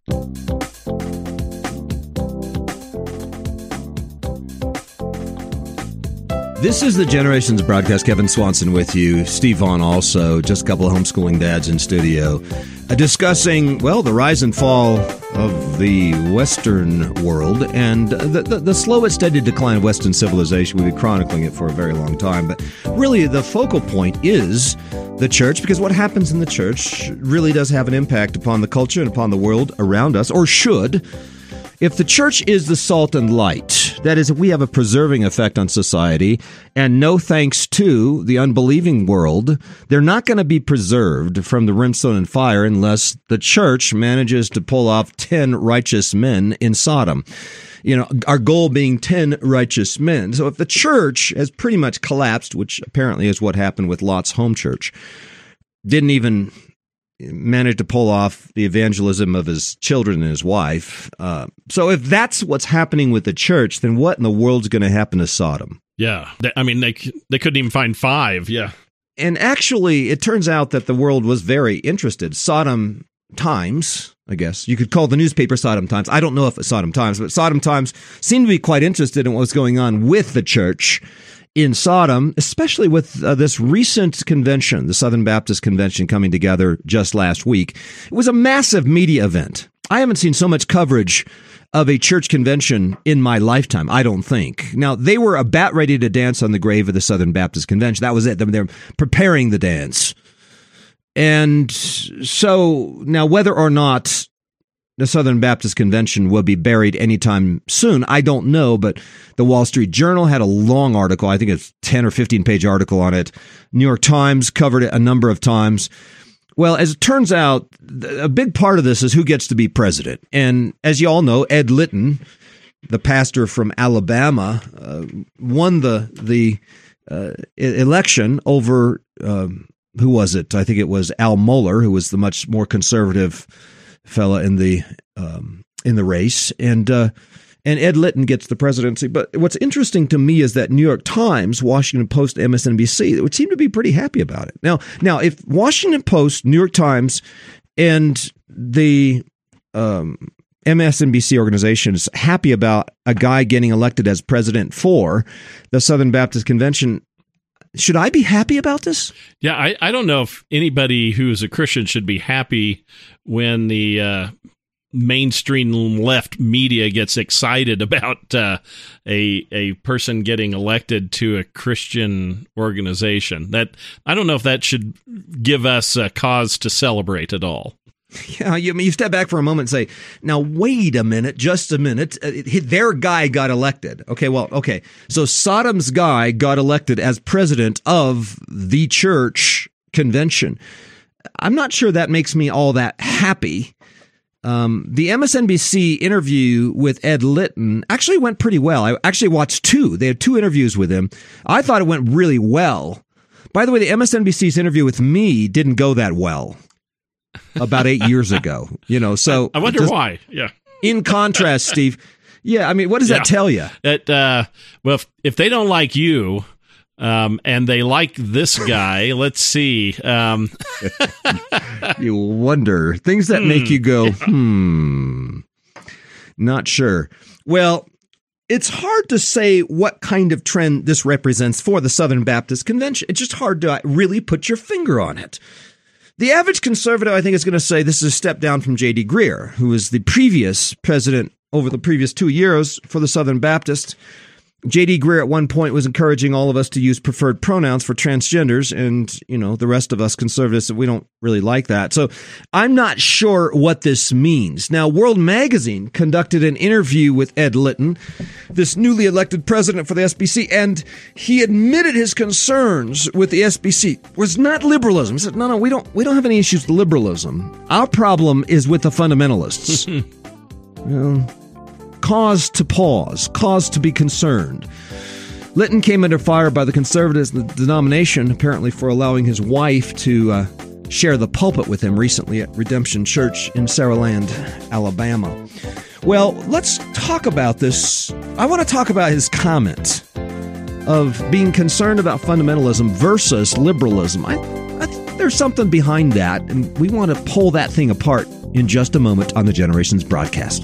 This is the Generations broadcast. Kevin Swanson with you. Steve Vaughn also. Just a couple of homeschooling dads in studio. Discussing, well, the rise and fall of the Western world and the slow but steady decline of Western civilization. We've been chronicling it for a very long time. But really, the focal point is the church, because what happens in the church really does have an impact upon the culture and upon the world around us, or should. If the church is the salt and light, that is, if we have a preserving effect on society, and no thanks to the unbelieving world, they're not going to be preserved from the brimstone and fire unless the church manages to pull off 10 righteous men in Sodom. You know, our goal being 10 righteous men. So if the church has pretty much collapsed, which apparently is what happened with Lot's home church, didn't even managed to pull off the evangelism of his children and his wife. So if that's what's happening with the church, then what in the world's going to happen to Sodom? Yeah. I mean, they couldn't even find 5. Yeah. And actually, it turns out that the world was very interested. Sodom Times, I guess. You could call the newspaper Sodom Times. I don't know if it's Sodom Times, but Sodom Times seemed to be quite interested in what was going on with the church in Sodom, especially with this recent convention, the Southern Baptist Convention coming together just last week. It was a massive media event. I haven't seen so much coverage of a church convention in my lifetime, I don't think. Now, they were about ready to dance on the grave of the Southern Baptist Convention. That was it. They're preparing the dance. And so now whether or not the Southern Baptist Convention will be buried anytime soon, I don't know, but the Wall Street Journal had a long article. I think it's 10 or 15-page article on it. New York Times covered it a number of times. Well, as it turns out, a big part of this is who gets to be president. And as you all know, Ed Litton, the pastor from Alabama, won the election over, who was it? I think it was Al Mohler, who was the much more conservative fella in the race, and Ed Litton gets the presidency. But what's interesting to me is that New York Times, Washington Post, MSNBC would seem to be pretty happy about it. Now, if Washington Post, New York Times, and the MSNBC organization is happy about a guy getting elected as president for the Southern Baptist Convention, should I be happy about this? Yeah, I don't know if anybody who is a Christian should be happy when the mainstream left media gets excited about a person getting elected to a Christian organization. That I don't know if that should give us a cause to celebrate at all. Yeah, you step back for a moment and say, now, wait a minute, just a minute. Their guy got elected. Okay. So Sodom's guy got elected as president of the church convention. I'm not sure that makes me all that happy. The MSNBC interview with Ed Litton actually went pretty well. I actually watched 2. They had 2 interviews with him. I thought it went really well. By the way, the MSNBC's interview with me didn't go that well. About 8 years ago, so I wonder why. Yeah. In contrast, Steve. Yeah. I mean, what does that tell you? That, well, if they don't like you, and they like this guy, let's see. You wonder things that make you go, not sure. Well, it's hard to say what kind of trend this represents for the Southern Baptist Convention. It's just hard to really put your finger on it. The average conservative, I think, is going to say this is a step down from J.D. Greear, who was the previous president over the previous 2 years for the Southern Baptist. J.D. Greear at one point was encouraging all of us to use preferred pronouns for transgenders, and, the rest of us conservatives, we don't really like that. So I'm not sure what this means. Now, World Magazine conducted an interview with Ed Litton, this newly elected president for the SBC, and he admitted his concerns with the SBC was not liberalism. He said, no, we don't have any issues with liberalism. Our problem is with the fundamentalists. Cause to pause, cause to be concerned. Litton came under fire by the conservatives in the denomination, apparently for allowing his wife to share the pulpit with him recently at Redemption Church in Saraland, Alabama. Well, let's talk about this. I want to talk about his comment of being concerned about fundamentalism versus liberalism. I there's something behind that, and we want to pull that thing apart in just a moment on the Generations broadcast.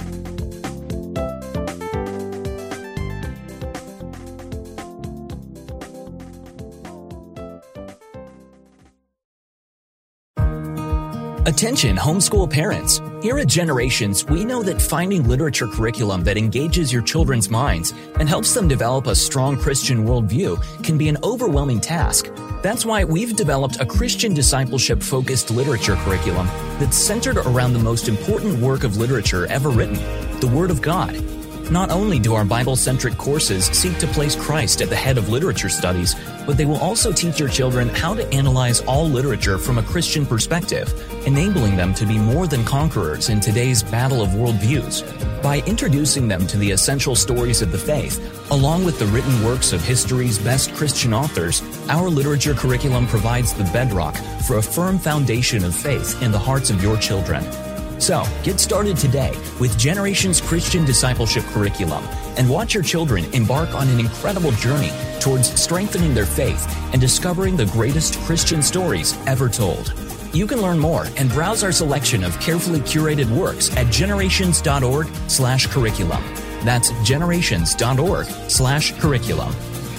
Attention homeschool parents. Here at Generations, we know that finding literature curriculum that engages your children's minds and helps them develop a strong Christian worldview can be an overwhelming task. That's why we've developed a Christian discipleship-focused literature curriculum that's centered around the most important work of literature ever written, the Word of God. Not only do our Bible-centric courses seek to place Christ at the head of literature studies, but they will also teach your children how to analyze all literature from a Christian perspective, enabling them to be more than conquerors in today's battle of worldviews. By introducing them to the essential stories of the faith, along with the written works of history's best Christian authors, our literature curriculum provides the bedrock for a firm foundation of faith in the hearts of your children. So, get started today with Generations Christian Discipleship Curriculum and watch your children embark on an incredible journey towards strengthening their faith and discovering the greatest Christian stories ever told. You can learn more and browse our selection of carefully curated works at generations.org/curriculum. That's generations.org/curriculum.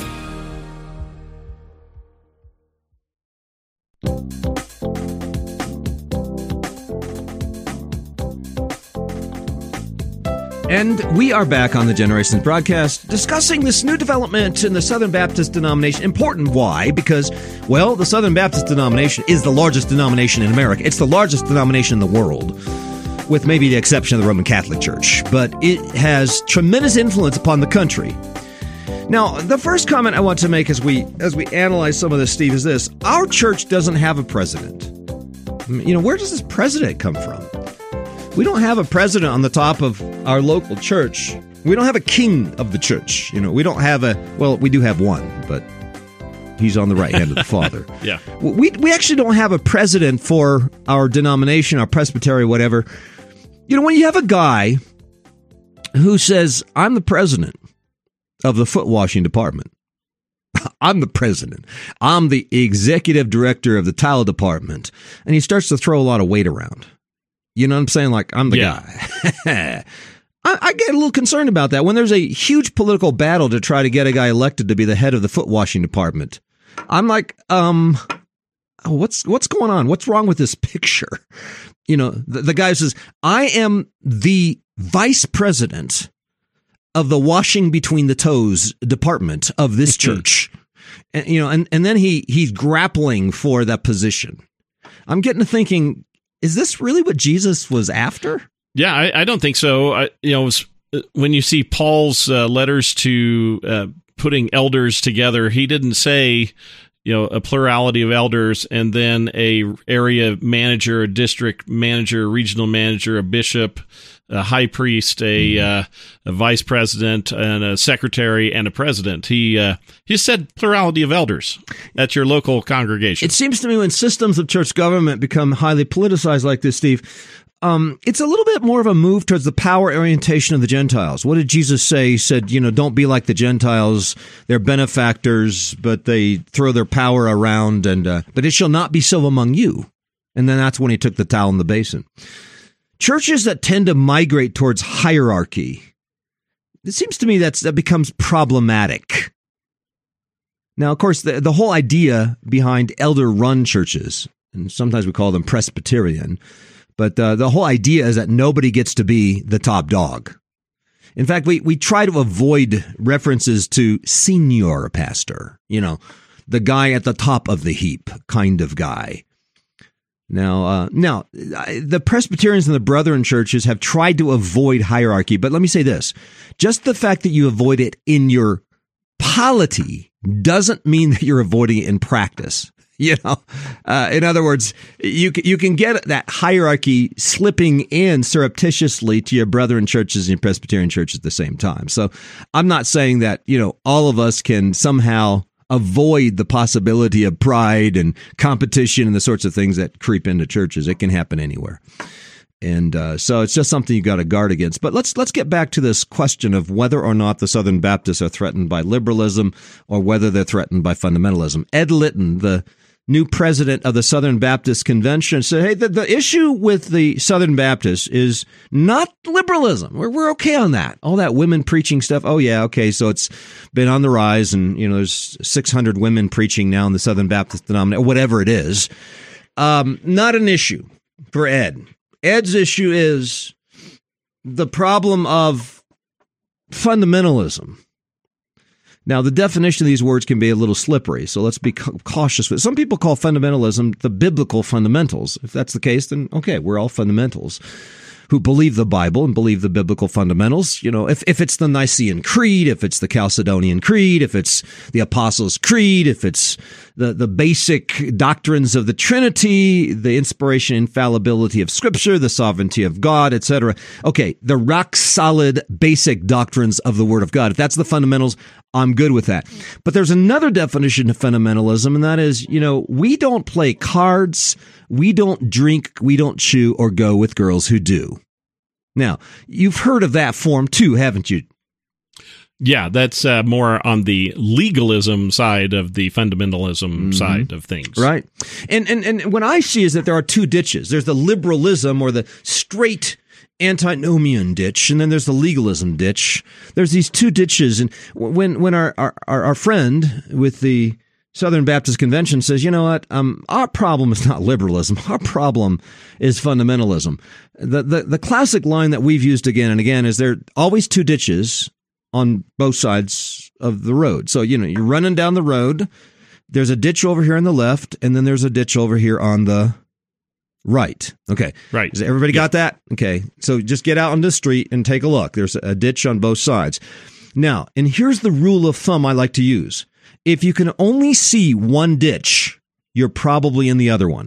And we are back on the Generations broadcast discussing this new development in the Southern Baptist denomination. Important. Why? Because, well, the Southern Baptist denomination is the largest denomination in America. It's the largest denomination in the world, with maybe the exception of the Roman Catholic Church. But it has tremendous influence upon the country. Now, the first comment I want to make as we analyze some of this, Steve, is this. Our church doesn't have a president. Where does this president come from? We don't have a president on the top of our local church. We don't have a king of the church. We don't have we do have one, but he's on the right hand of the Father. Yeah. We actually don't have a president for our denomination, our presbytery, whatever. When you have a guy who says, I'm the president of the foot washing department. I'm the president. I'm the executive director of the tile department. And he starts to throw a lot of weight around. You know what I'm saying? Like, I'm the guy. I get a little concerned about that. When there's a huge political battle to try to get a guy elected to be the head of the foot washing department, I'm like, what's going on? What's wrong with this picture? The guy says, I am the vice president of the washing between the toes department of this church. And then he's grappling for that position. I'm getting to thinking, is this really what Jesus was after? Yeah, I don't think so. When you see Paul's letters to putting elders together, he didn't say, a plurality of elders and then a area manager, a district manager, a regional manager, a bishop, a high priest, a vice president, and a secretary, and a president. He said plurality of elders at your local congregation. It seems to me when systems of church government become highly politicized like this, Steve, it's a little bit more of a move towards the power orientation of the Gentiles. What did Jesus say? He said, don't be like the Gentiles. They're benefactors, but they throw their power around, but it shall not be so among you. And then that's when he took the towel in the basin. Churches that tend to migrate towards hierarchy, it seems to me that becomes problematic. Now, of course, the whole idea behind elder-run churches, and sometimes we call them Presbyterian, but the whole idea is that nobody gets to be the top dog. In fact, we try to avoid references to senior pastor, the guy at the top of the heap kind of guy. Now, the Presbyterians and the Brethren churches have tried to avoid hierarchy, but let me say this. Just the fact that you avoid it in your polity doesn't mean that you're avoiding it in practice. In other words, you can get that hierarchy slipping in surreptitiously to your Brethren churches and your Presbyterian churches at the same time. So I'm not saying that, all of us can somehow avoid the possibility of pride and competition and the sorts of things that creep into churches. It can happen anywhere. And so it's just something you got to guard against. But let's get back to this question of whether or not the Southern Baptists are threatened by liberalism or whether they're threatened by fundamentalism. Ed Litton, the new president of the Southern Baptist Convention, said, hey, the issue with the Southern Baptists is not liberalism. We're okay on that. All that women preaching stuff. Oh, yeah, okay, so it's been on the rise, and there's 600 women preaching now in the Southern Baptist denomination, whatever it is. Not an issue for Ed. Ed's issue is the problem of fundamentalism. Now, the definition of these words can be a little slippery, so let's be cautious with it. Some people call fundamentalism the biblical fundamentals. If that's the case, then okay, we're all fundamentals who believe the Bible and believe the biblical fundamentals. If it's the Nicene Creed, if it's the Chalcedonian Creed, if it's the Apostles' Creed, if it's the basic doctrines of the Trinity, the inspiration, infallibility of Scripture, the sovereignty of God, etc. Okay, the rock solid basic doctrines of the Word of God. If that's the fundamentals, I'm good with that. But there's another definition of fundamentalism, and that is, we don't play cards, we don't drink, we don't chew or go with girls who do. Now, you've heard of that form too, haven't you? Yeah, that's more on the legalism side of the fundamentalism side of things. Right. And what I see is that there are two ditches. There's the liberalism or the straight antinomian ditch, and then there's the legalism ditch. There's these two ditches. And when our friend with the Southern Baptist Convention says, you know what, our problem is not liberalism. Our problem is fundamentalism. The classic line that we've used again and again is there are always two ditches on both sides of the road. So, you're running down the road. There's a ditch over here on the left, and then there's a ditch over here on the right. Okay. Right. Has everybody got that? Okay. So just get out on the street and take a look. There's a ditch on both sides. Now, and here's the rule of thumb I like to use. If you can only see one ditch, you're probably in the other one.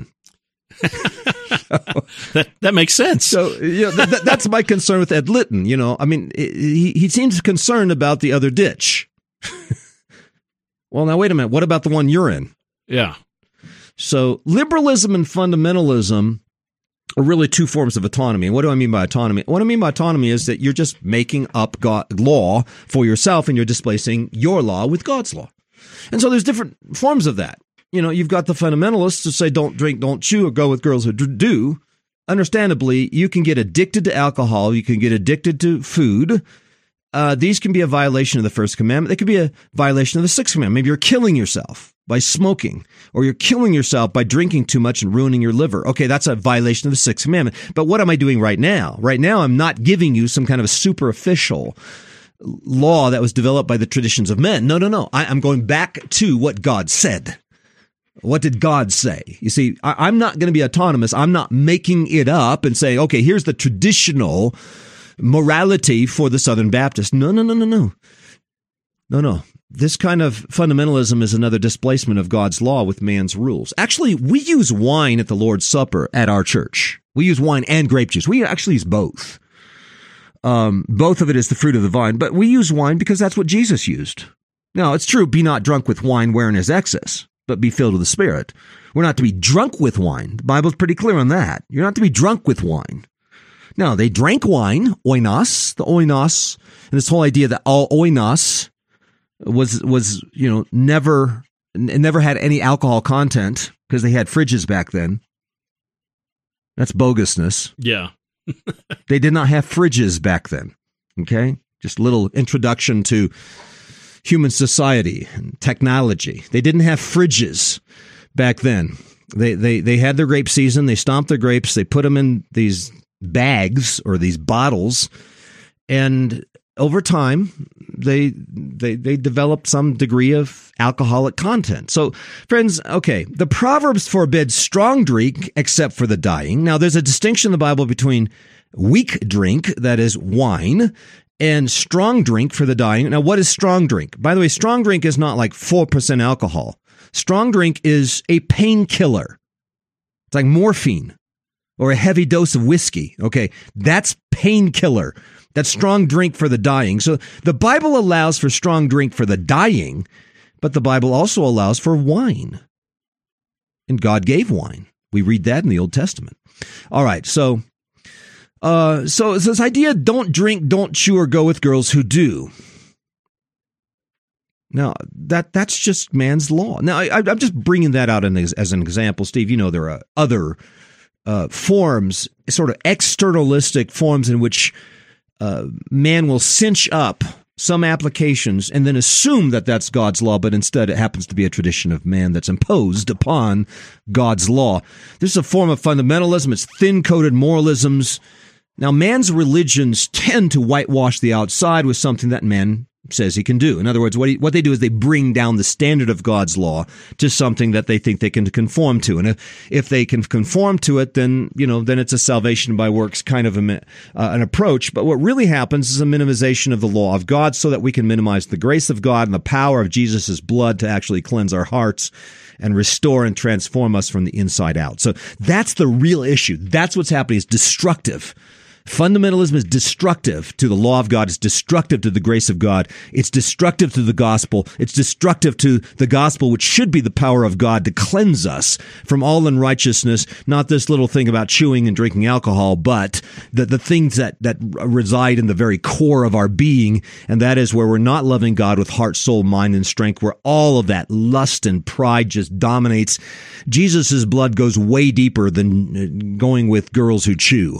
That makes sense. So that's my concern with Ed Litton. He seems concerned about the other ditch. Well, now wait a minute. What about the one you're in? Yeah. So liberalism and fundamentalism are really two forms of autonomy. And what do I mean by autonomy? What I mean by autonomy is that you're just making up law for yourself, and you're displacing your law with God's law. And so there's different forms of that. You've got the fundamentalists who say don't drink, don't chew, or go with girls who do. Understandably, you can get addicted to alcohol. You can get addicted to food. These can be a violation of the first commandment. They could be a violation of the sixth commandment. Maybe you're killing yourself by smoking, or you're killing yourself by drinking too much and ruining your liver. Okay, that's a violation of the sixth commandment. But what am I doing right now? Right now, I'm not giving you some kind of a superficial law that was developed by the traditions of men. No. I'm going back to what God said. What did God say? You see, I'm not going to be autonomous. I'm not making it up and saying, okay, here's the traditional morality for the Southern Baptist. No. This kind of fundamentalism is another displacement of God's law with man's rules. Actually, we use wine at the Lord's Supper at our church. We use wine and grape juice. We actually use both. Both of it is the fruit of the vine, but we use wine because that's what Jesus used. Now, it's true, be not drunk with wine wherein is excess, but be filled with the Spirit. We're not to be drunk with wine. The Bible's pretty clear on that. You're not to be drunk with wine. Now, they drank wine, oinos, and this whole idea that all oinos was never had any alcohol content because they had fridges back then. That's bogusness. Yeah. They did not have fridges back then. Okay? Just a little introduction to human society and technology. They didn't have fridges back then. They had their grape season. They stomped their grapes. They put them in these bags or these bottles, and over time they developed some degree of alcoholic content. So, friends, okay, the Proverbs forbid strong drink except for the dying. Now, there's a distinction in the Bible between weak drink, that is wine, and strong drink for the dying. Now, what is strong drink? By the way, strong drink is not like 4% alcohol. Strong drink is a painkiller. It's like morphine or a heavy dose of whiskey. Okay, that's painkiller. That's strong drink for the dying. So the Bible allows for strong drink for the dying, but the Bible also allows for wine. And God gave wine. We read that in the Old Testament. All right, so this idea, don't drink, don't chew, or go with girls who do. Now, that's just man's law. Now, I'm just bringing that out as an example. Steve, you know, there are other forms, sort of externalistic forms in which man will cinch up some applications and then assume that that's God's law, but instead it happens to be a tradition of man that's imposed upon God's law. This is a form of fundamentalism. It's thin-coated moralisms. Now, man's religions tend to whitewash the outside with something that man says he can do. In other words, what they do is they bring down the standard of God's law to something that they think they can conform to. And if they can conform to it, then, you know, then it's a salvation by works kind of an approach. But what really happens is a minimization of the law of God so that we can minimize the grace of God and the power of Jesus' blood to actually cleanse our hearts and restore and transform us from the inside out. So that's the real issue. That's what's happening. It's destructive. Fundamentalism is destructive to the law of God. It's destructive to the grace of God. It's destructive to the gospel. It's destructive to the gospel, which should be the power of God to cleanse us from all unrighteousness. Not this little thing about chewing and drinking alcohol, but the things that reside in the very core of our being. And that is where we're not loving God with heart, soul, mind, and strength, where all of that lust and pride just dominates. Jesus' blood goes way deeper than going with girls who chew.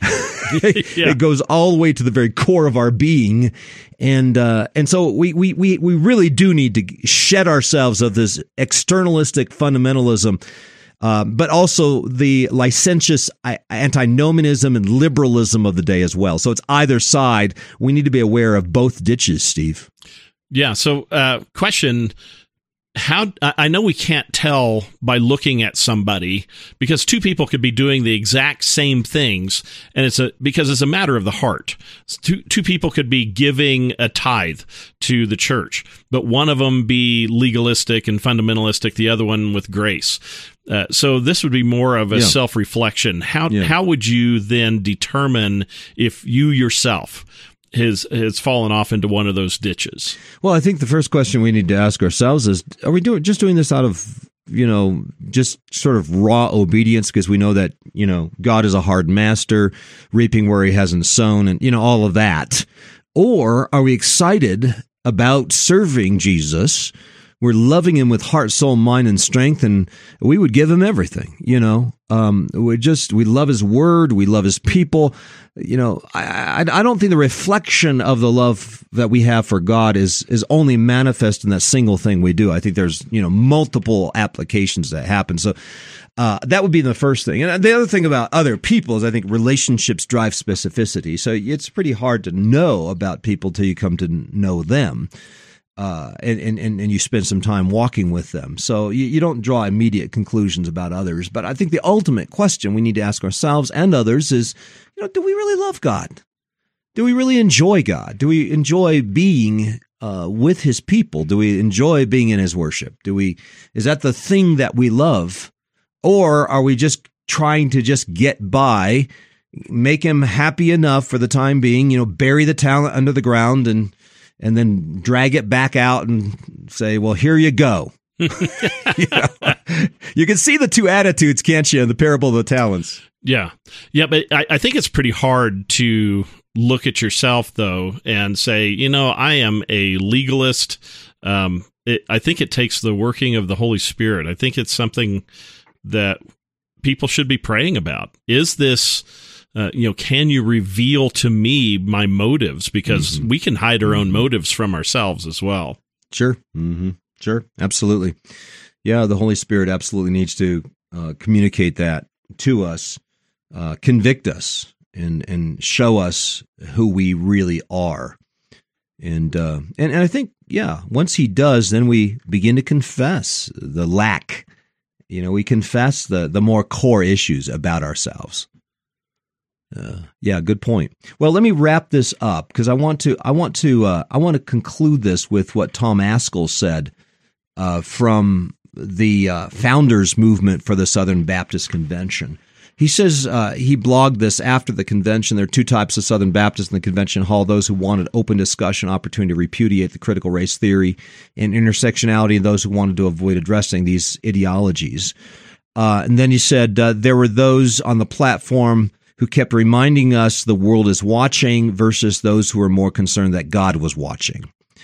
It goes all the way to the very core of our being, and so we really do need to shed ourselves of this externalistic fundamentalism, but also the licentious antinomianism and liberalism of the day as well. So it's either side. We need to be aware of both ditches, Steve. Yeah. So, question. How I know we can't tell by looking at somebody, because two people could be doing the exact same things, and because it's a matter of the heart. Two people could be giving a tithe to the church, but one of them be legalistic and fundamentalistic, the other one with grace. So this would be more of a self-reflection. How would you then determine if you yourself has fallen off into one of those ditches? Well, I think the first question we need to ask ourselves is, are we just doing this out of, you know, just sort of raw obedience because we know that, you know, God is a hard master, reaping where he hasn't sown, and, you know, all of that? Or are we excited about serving Jesus? We're loving him with heart, soul, mind, and strength, and we would give him everything, you know. We love his word. We love his people. You know, I don't think the reflection of the love that we have for God is only manifest in that single thing we do. I think there's, you know, multiple applications that happen. So that would be the first thing. And the other thing about other people is I think relationships drive specificity. So it's pretty hard to know about people till you come to know them. And you spend some time walking with them. So you don't draw immediate conclusions about others. But I think the ultimate question we need to ask ourselves and others is, you know, do we really love God? Do we really enjoy God? Do we enjoy being with his people? Do we enjoy being in his worship? Is that the thing that we love? Or are we just trying to just get by, make him happy enough for the time being, you know, bury the talent under the ground and then drag it back out and say, well, here you go. You can see the two attitudes, can't you, in the parable of the talents? Yeah. Yeah, but I think it's pretty hard to look at yourself, though, and say, you know, I am a legalist. I think it takes the working of the Holy Spirit. I think it's something that people should be praying about. Is this... can you reveal to me my motives? Because we can hide our own motives from ourselves as well. Sure. Sure. Absolutely. Yeah, the Holy Spirit absolutely needs to communicate that to us, convict us, and show us who we really are. And I think, once he does, then we begin to confess the lack. You know, we confess the more core issues about ourselves. Good point. Well, let me wrap this up because I want to conclude this with what Tom Ascol said from the founders movement for the Southern Baptist Convention. He says he blogged this after the convention. There are two types of Southern Baptists in the convention hall: those who wanted open discussion, opportunity to repudiate the critical race theory and intersectionality, and those who wanted to avoid addressing these ideologies. And then he said there were those on the platform who kept reminding us the world is watching versus those who are more concerned that God was watching.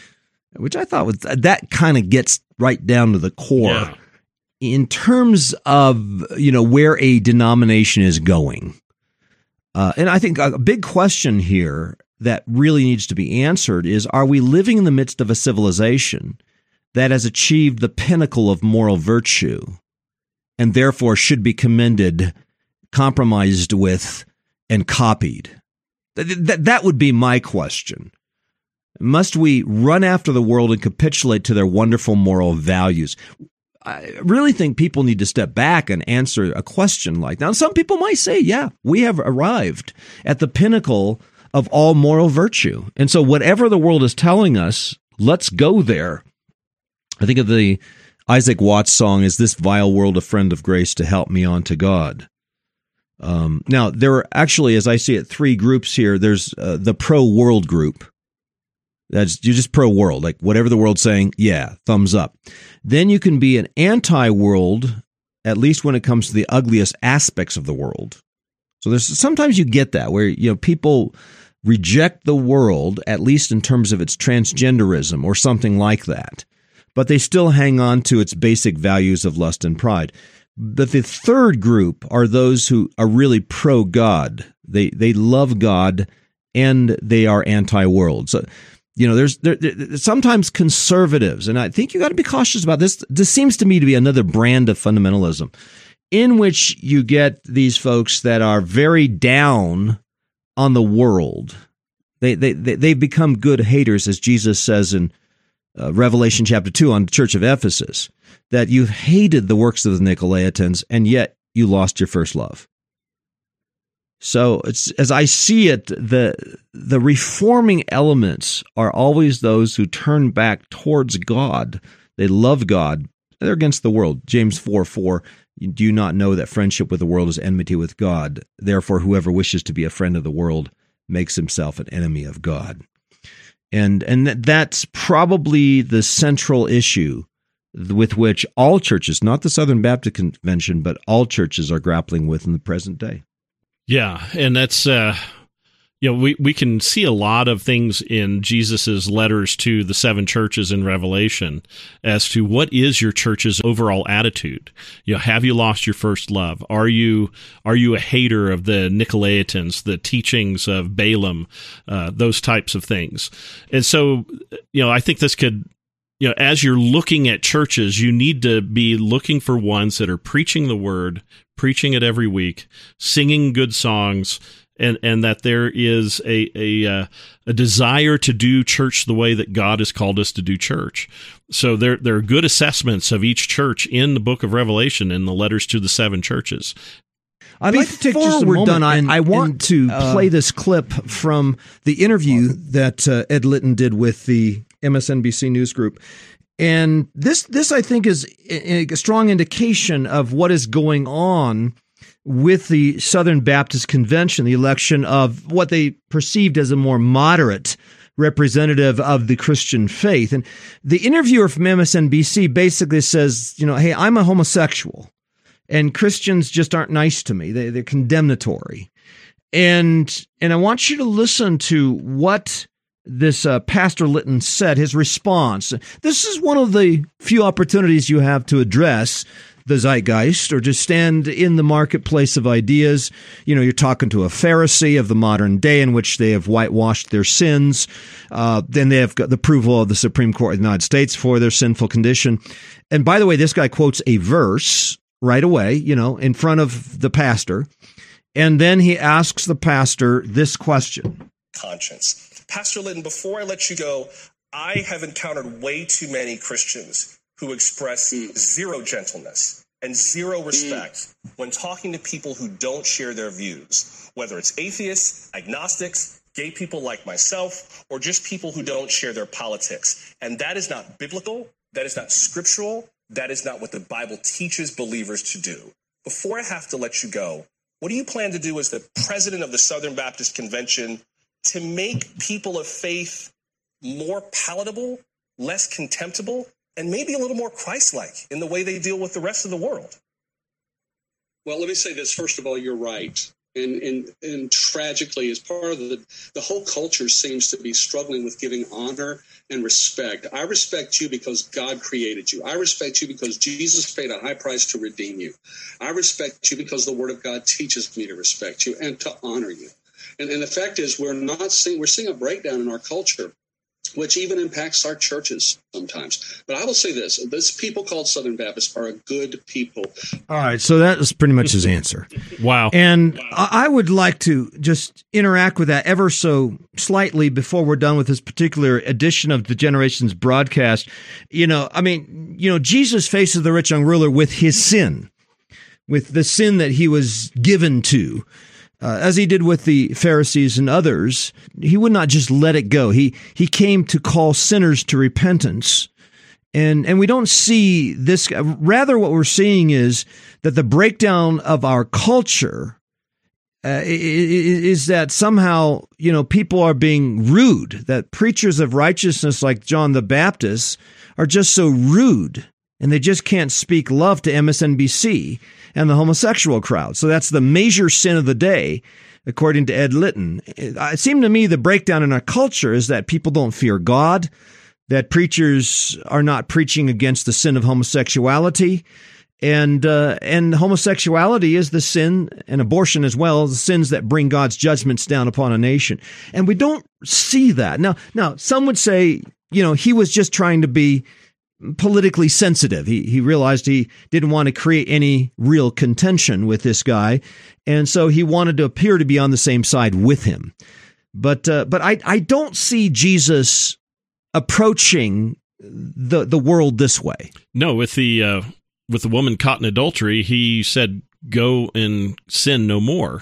which I thought was that kind of gets right down to the core. Yeah. In terms of, where a denomination is going. And I think a big question here that really needs to be answered is, are we living in the midst of a civilization that has achieved the pinnacle of moral virtue and therefore should be commended, compromised with, and copied? That would be my question. Must we run after the world and capitulate to their wonderful moral values? I really think people need to step back and answer a question like that. Now, some people might say, yeah, we have arrived at the pinnacle of all moral virtue. And so whatever the world is telling us, let's go there. I think of the Isaac Watts song, "Is This Vile World a Friend of Grace to Help Me On to God?" Now, there are actually, as I see it, three groups here. There's the pro-world group. You're just pro-world, like whatever the world's saying, yeah, thumbs up. Then you can be an anti-world, at least when it comes to the ugliest aspects of the world. So sometimes you get that where people reject the world, at least in terms of its transgenderism or something like that, but they still hang on to its basic values of lust and pride. But the third group are those who are really pro-God. They love God and they are anti-world. So there's sometimes conservatives, and I think you got to be cautious about this. This seems to me to be another brand of fundamentalism, in which you get these folks that are very down on the world. They've become good haters, as Jesus says in Revelation chapter 2 on the church of Ephesus, that you've hated the works of the Nicolaitans, and yet you lost your first love. So it's, as I see it, the reforming elements are always those who turn back towards God. They love God. They're against the world. James 4:4, do you not know that friendship with the world is enmity with God? Therefore, whoever wishes to be a friend of the world makes himself an enemy of God. And that's probably the central issue with which all churches, not the Southern Baptist Convention, but all churches are grappling with in the present day. Yeah, and that's we can see a lot of things in Jesus's letters to the seven churches in Revelation as to what is your church's overall attitude. Have you lost your first love? Are you a hater of the Nicolaitans, the teachings of Balaam, those types of things? And so, I think this could. As you're looking at churches, you need to be looking for ones that are preaching the word, preaching it every week, singing good songs, and that there is a desire to do church the way that God has called us to do church. So there are good assessments of each church in the book of Revelation and the letters to the seven churches. I'd like to take just a moment. I want to play this clip from the interview that Ed Litton did with the MSNBC News Group. And this I think, is a strong indication of what is going on with the Southern Baptist Convention, the election of what they perceived as a more moderate representative of the Christian faith. And the interviewer from MSNBC basically says, hey, I'm a homosexual. And Christians just aren't nice to me. They're condemnatory. And I want you to listen to what this Pastor Litton said, his response. This is one of the few opportunities you have to address the zeitgeist or to stand in the marketplace of ideas. You're talking to a Pharisee of the modern day in which they have whitewashed their sins. Then they have got the approval of the Supreme Court of the United States for their sinful condition. And by the way, this guy quotes a verse right away, in front of the pastor. And then he asks the pastor this question. Conscience. Pastor Litton, before I let you go, I have encountered way too many Christians who express zero gentleness and zero respect when talking to people who don't share their views, whether it's atheists, agnostics, gay people like myself, or just people who don't share their politics. And that is not biblical. That is not scriptural. That is not what the Bible teaches believers to do. Before I have to let you go, what do you plan to do as the president of the Southern Baptist Convention to make people of faith more palatable, less contemptible, and maybe a little more Christ-like in the way they deal with the rest of the world? Well, let me say this. First of all, you're right. And tragically, as part of the whole culture seems to be struggling with giving honor and respect. I respect you because God created you. I respect you because Jesus paid a high price to redeem you. I respect you because the Word of God teaches me to respect you and to honor you. And the fact is, we're seeing a breakdown in our culture, which even impacts our churches sometimes. But I will say this people called Southern Baptists are a good people. All right, so that was pretty much his answer. Wow. And I would like to just interact with that ever so slightly before we're done with this particular edition of the Generations broadcast. Jesus faces the rich young ruler with his sin, with the sin that he was given to. As he did with the Pharisees and others, he would not just let it go. He came to call sinners to repentance. And we don't see this. Rather, what we're seeing is that the breakdown of our culture is that somehow, people are being rude, that preachers of righteousness like John the Baptist are just so rude, and they just can't speak love to MSNBC and the homosexual crowd. So that's the major sin of the day, according to Ed Litton. It seemed to me the breakdown in our culture is that people don't fear God, that preachers are not preaching against the sin of homosexuality, and homosexuality is the sin, and abortion as well, the sins that bring God's judgments down upon a nation. And we don't see that. Now, some would say, he was just trying to be politically sensitive. He realized he didn't want to create any real contention with this guy, and so he wanted to appear to be on the same side with him. But I don't see Jesus approaching the world this way. No, with the woman caught in adultery, he said, "Go and sin no more."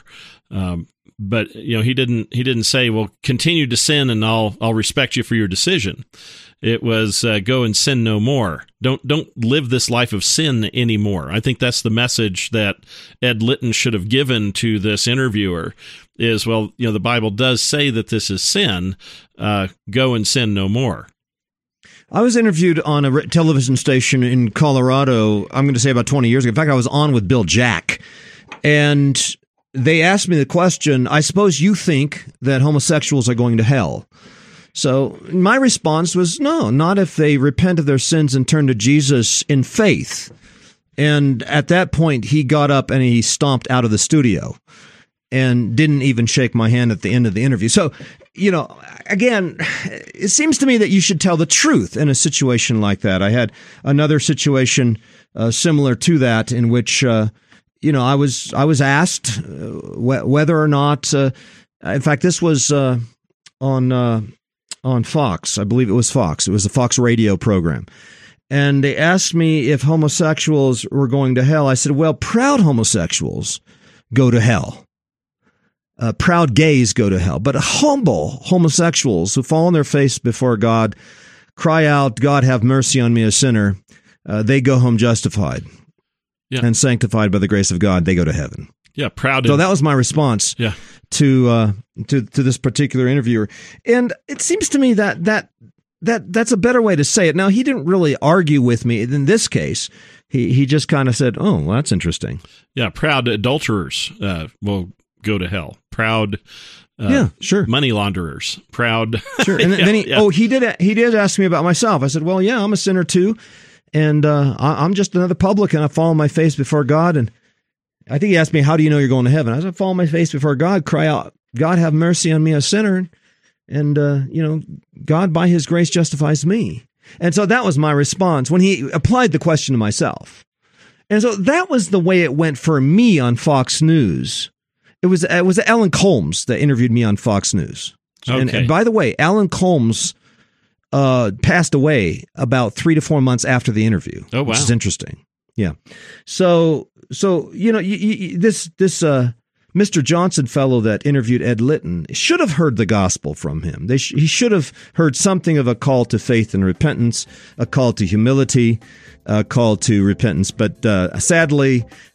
But he didn't say, "Well, continue to sin, and I'll respect you for your decision." It was go and sin no more. Don't live this life of sin anymore. I think that's the message that Ed Litton should have given to this interviewer. Is, well, the Bible does say that this is sin. Go and sin no more. I was interviewed on a television station in Colorado, I'm going to say about 20 years ago. In fact, I was on with Bill Jack, and they asked me the question, I suppose you think that homosexuals are going to hell. So my response was, no, not if they repent of their sins and turn to Jesus in faith. And at that point, he got up and he stomped out of the studio and didn't even shake my hand at the end of the interview. So, again, it seems to me that you should tell the truth in a situation like that. I had another situation similar to that in which, I was asked whether or not, in fact, this was on Fox. I believe it was Fox. It was a Fox radio program. And they asked me if homosexuals were going to hell. I said, well, proud homosexuals go to hell. Proud gays go to hell. But humble homosexuals who fall on their face before God, cry out, God have mercy on me, a sinner, they go home justified and sanctified by the grace of God. They go to heaven. Yeah, proud. So that was my response to this particular interviewer. And it seems to me that's a better way to say it. Now, he didn't really argue with me in this case. He just kind of said, oh, well, that's interesting. Yeah, proud adulterers will go to hell. Proud sure. money launderers. Proud. Sure. And then he did ask me about myself. I said, well, yeah, I'm a sinner too. And I'm just another publican. I fall on my face before God. And I think he asked me, how do you know you're going to heaven? I said, I fall on my face before God, cry out, God have mercy on me, a sinner. And, God by his grace justifies me. And so that was my response when he applied the question to myself. And so that was the way it went for me on Fox News. It was Alan Colmes that interviewed me on Fox News. Okay. And by the way, Alan Colmes passed away about 3 to 4 months after the interview. Oh, wow. Which is interesting. Yeah. So this Mr. Johnson fellow that interviewed Ed Litton should have heard the gospel from him. He should have heard something of a call to faith and repentance, a call to humility, a call to repentance. But sadly,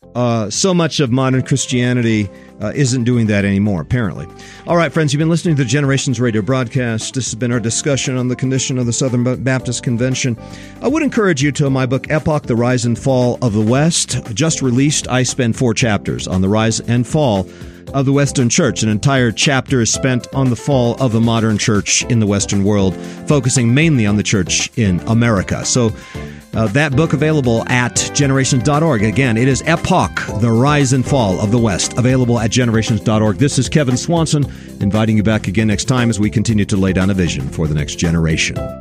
so much of modern Christianity isn't doing that anymore, apparently. All right, friends, you've been listening to the Generations Radio broadcast. This has been our discussion on the condition of the Southern Baptist Convention. I would encourage you to my book, Epoch, The Rise and Fall of the West. Just released, I spend 4 chapters on the rise and fall of the Western Church. An entire chapter is spent on the fall of the modern church in the Western world, focusing mainly on the church in America. So that book available at generations.org. Again, it is Epoch, The Rise and Fall of the West, available at generations.org. This is Kevin Swanson, inviting you back again next time as we continue to lay down a vision for the next generation.